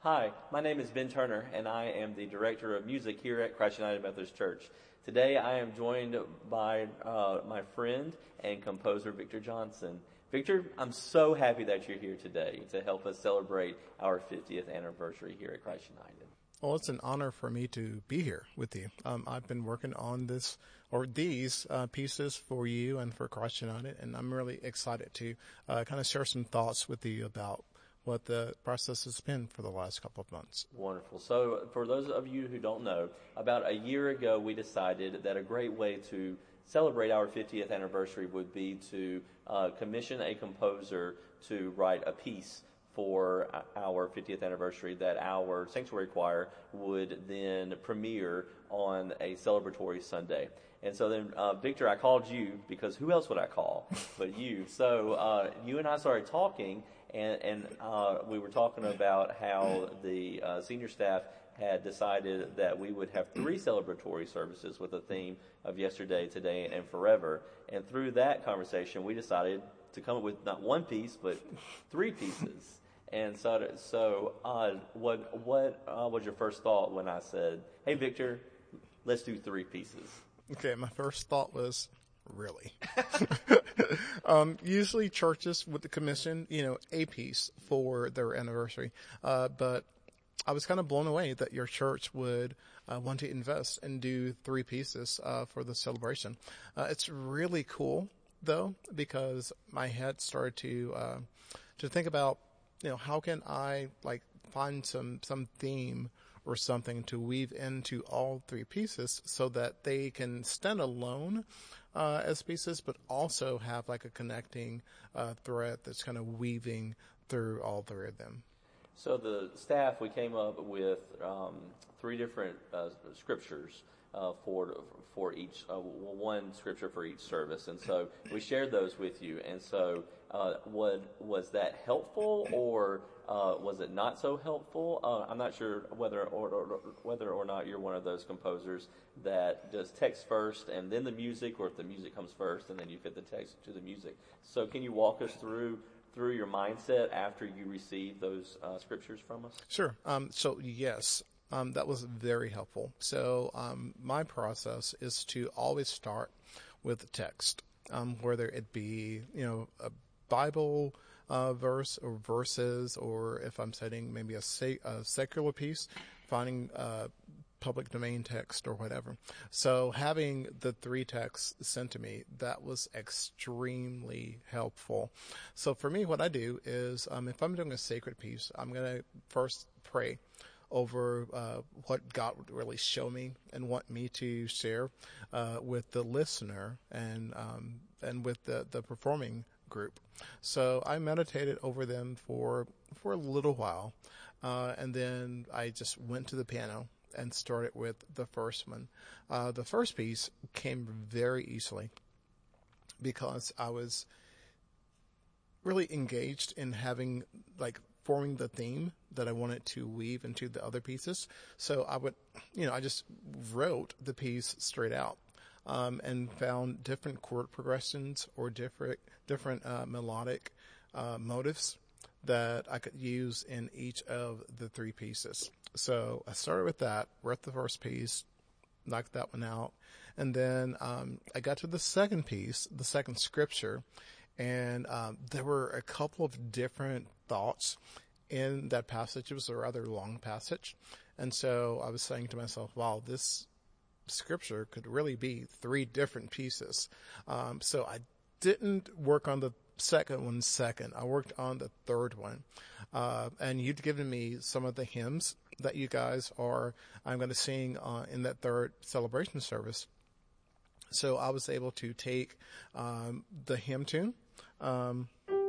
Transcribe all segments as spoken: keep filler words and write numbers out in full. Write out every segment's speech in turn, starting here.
Hi, my name is Ben Turner, and I am the Director of Music here at Christ United Methodist Church. Today I am joined by uh, my friend and composer Victor Johnson. Victor, I'm so happy that you're here today to help us celebrate our fiftieth anniversary here at Christ United. Well, it's an honor for me to be here with you. Um, I've been working on this or these uh, pieces for you and for Christ United, and I'm really excited to uh, kind of share some thoughts with you about what the process has been for the last couple of months. Wonderful. So for those of you who don't know, about a year ago we decided that a great way to celebrate our fiftieth anniversary would be to uh, commission a composer to write a piece for our fiftieth anniversary that our sanctuary choir would then premiere on a celebratory Sunday. And so then, uh, Victor, I called you because who else would I call but you? So uh, you and I started talking, and, and uh, we were talking about how the uh, senior staff had decided that we would have three celebratory services with a theme of yesterday, today, and forever. And through that conversation, we decided to come up with not one piece, but three pieces. And so, so uh, what what uh, was your first thought when I said, "Hey, Victor, let's do three pieces"? Okay, my first thought was, really? um, usually churches would commission, you know, a piece for their anniversary, uh, but I was kind of blown away that your church would uh, want to invest and do three pieces uh, for the celebration. Uh, it's really cool, though, because my head started to uh, to think about, you know, how can I like find some, some theme or something to weave into all three pieces so that they can stand alone uh, as pieces, but also have like a connecting uh, thread that's kind of weaving through all three of them. So the staff, we came up with um, three different uh, scriptures uh, for for each, uh, one scripture for each service, and so we shared those with you. And so, uh, what was that helpful, or uh, was it not so helpful? Uh, I'm not sure whether or, or whether or not you're one of those composers that does text first and then the music, or if the music comes first and then you fit the text to the music. So, can you walk us through? through your mindset after you received those uh, scriptures from us? Sure. Um, so yes, um, that was very helpful. So um, my process is to always start with the text, um, whether it be, you know, a Bible uh, verse or verses, or if I'm setting maybe a, sec- a secular piece, finding uh, public domain text or whatever. So having the three texts sent to me, that was extremely helpful. So for me, what I do is, um, if I'm doing a sacred piece, I'm going to first pray over uh, what God would really show me and want me to share uh, with the listener and um, and with the, the performing group. So I meditated over them for for a little while, uh, and then I just went to the piano and started with the first one. Uh, the first piece came very easily because I was really engaged in having, like, forming the theme that I wanted to weave into the other pieces. So I would, you know, I just wrote the piece straight out, um, and found different chord progressions or different, different, uh, melodic, uh, motives that I could use in each of the three pieces. So I started with that, wrote the first piece, knocked that one out, and then um, I got to the second piece, the second scripture, and um, there were a couple of different thoughts in that passage. It was a rather long passage, and so I was saying to myself, wow, this scripture could really be three different pieces. Um, so I didn't work on the second one second. I worked on the third one. Uh, and you'd given me some of the hymns that you guys are, I'm going to sing uh, in that third celebration service. So I was able to take um, the hymn tune, um,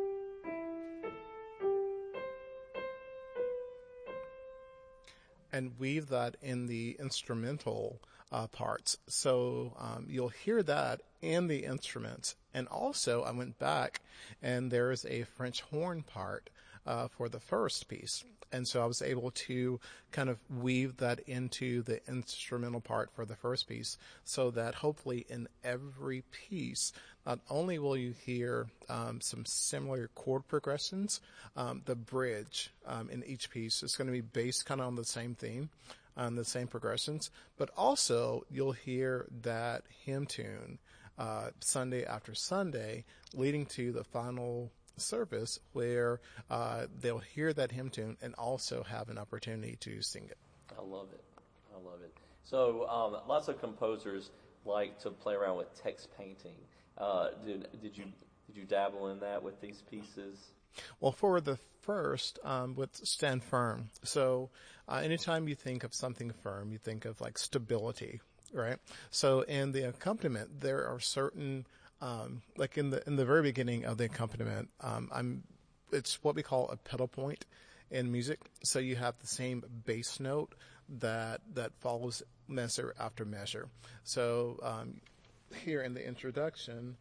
and weave that in the instrumental uh, parts. So um, you'll hear that in the instruments. And also I went back and there's a French horn part uh, for the first piece. And so I was able to kind of weave that into the instrumental part for the first piece, so that hopefully in every piece, not only will you hear um, some similar chord progressions, um, the bridge um, in each piece is going to be based kind of on the same theme, on the same progressions, but also you'll hear that hymn tune uh, Sunday after Sunday, leading to the final service where uh, they'll hear that hymn tune and also have an opportunity to sing it. I love it. I love it. So um, lots of composers like to play around with text painting. Uh, did did you did you dabble in that with these pieces? Well, for the first, um, with Stand Firm. So uh, anytime you think of something firm, you think of like stability, right? So in the accompaniment, there are certain Um, like in the in the very beginning of the accompaniment, um, I'm it's what we call a pedal point in music. So you have the same bass note that that follows measure after measure. So um, here in the introduction.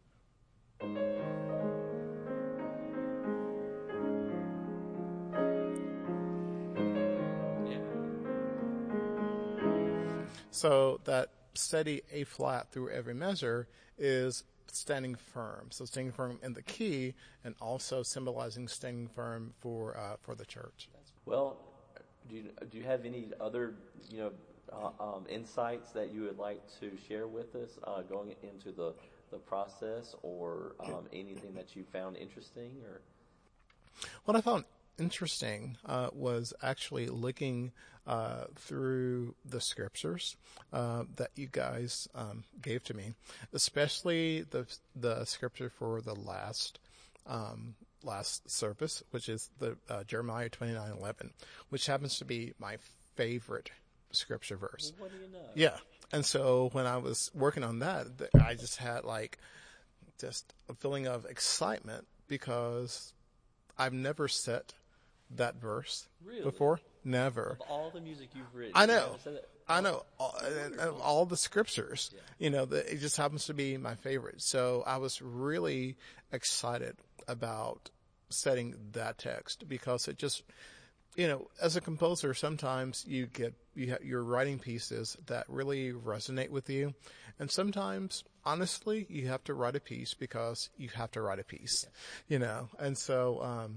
Yeah. So that steady A flat through every measure is standing firm. So standing firm in the key, and also symbolizing standing firm for uh, for the church. Well, do you, do you have any other you know uh, um, insights that you would like to share with us uh, going into the the process, or um, anything that you found interesting? Or What I found interesting uh, was actually looking uh, through the scriptures uh, that you guys um, gave to me, especially the the scripture for the last um, last service, which is the uh, Jeremiah twenty-nine eleven, which happens to be my favorite scripture verse. Well, what do you know? Yeah, and so when I was working on that, I just had like just a feeling of excitement, because I've never set that verse Really? before. Never. Of all the music you've written, I you know. never said that? I know. All, and, and all the scriptures, Yeah. you know, the, it just happens to be my favorite. So I was really excited about setting that text, because it just, you know, as a composer, sometimes you get, you ha- you're writing pieces that really resonate with you. And sometimes, honestly, you have to write a piece because you have to write a piece, you know. And so, um,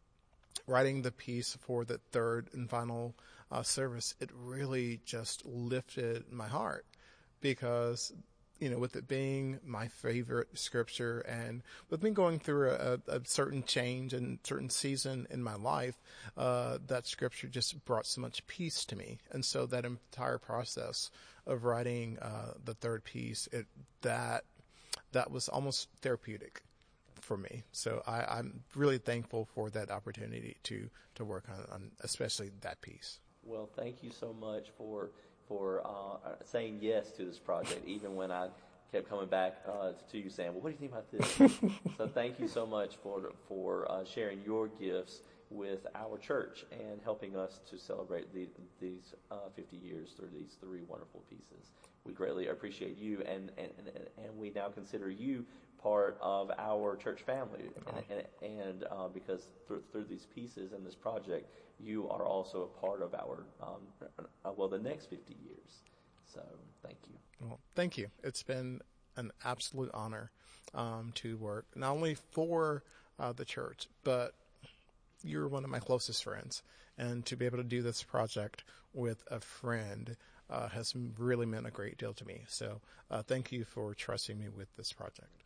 writing the piece for the third and final uh, service, it really just lifted my heart, because, you know, with it being my favorite scripture, and with me going through a, a certain change and certain season in my life, uh, that scripture just brought so much peace to me. And so that entire process of writing uh, the third piece, it that that was almost therapeutic for me. So I, I'm really thankful for that opportunity to to work on, on especially that piece. Well, thank you so much for for uh, saying yes to this project, even when I kept coming back uh, to you saying, well, what do you think about this? So thank you so much for for uh, sharing your gifts with our church and helping us to celebrate the, these uh, fifty years through these three wonderful pieces. We greatly appreciate you, and, and, and, and we now consider you part of our church family. And, and, and uh, because through, through these pieces and this project, you are also a part of our, um, uh, well, the next fifty years. So thank you. Well, thank you. It's been an absolute honor um, to work not only for uh, the church, but you're one of my closest friends. And to be able to do this project with a friend uh, has really meant a great deal to me. So uh, thank you for trusting me with this project.